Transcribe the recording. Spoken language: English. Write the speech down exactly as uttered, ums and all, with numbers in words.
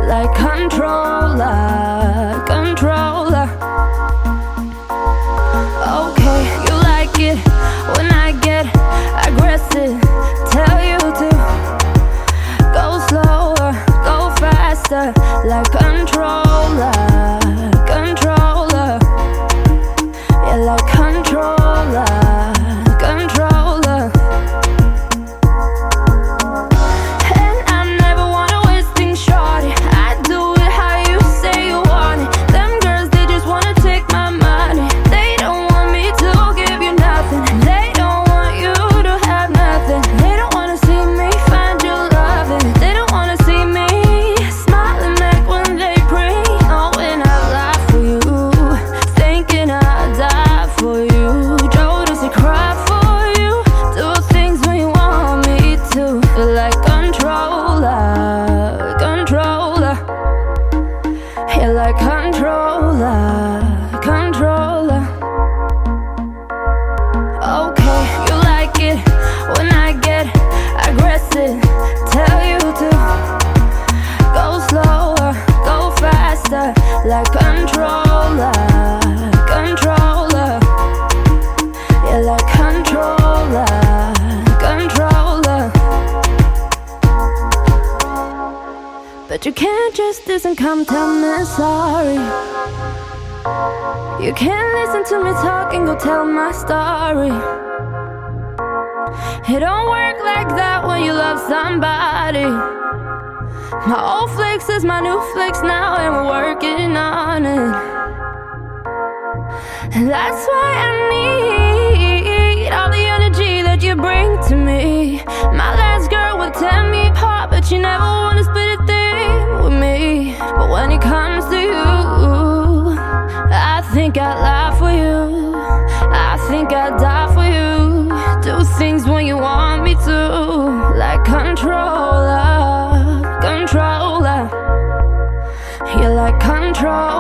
like controller, controller. Okay, you like it when I get aggressive. Tell you to go slower, go faster, like controller, controller. Yeah, like controller, controller. And I never wanna waste things, shorty. I do it how you say you want it. Them girls, they just wanna take my money. They don't want me to give you nothing. They don't want you to have nothing. They don't wanna see me find you loving. They don't wanna see me smiling back when they pray. Knowing I lie for you, thinking I'd die for you. Joe, does he cry for you? Do things when you want me to. Feel like controller, controller. Yeah, like controller, controller. Okay, you like it when I get aggressive. Tell you to go slower, go faster, like controller, controller. Yeah, like controller, controller. But you can't just listen, come tell me sorry. You can't listen to me talk and go tell my story. It don't work like that when you love somebody. My old flex is my new flex now, and we're working on it. And that's why I need all the energy that you bring to me. My last girl would tear me apart, but you never wanna split a thing with me. But when it comes to you, I think I'd lie for you. I think I'd die for you. Do things when you want me to, like controller, controller. You're like control.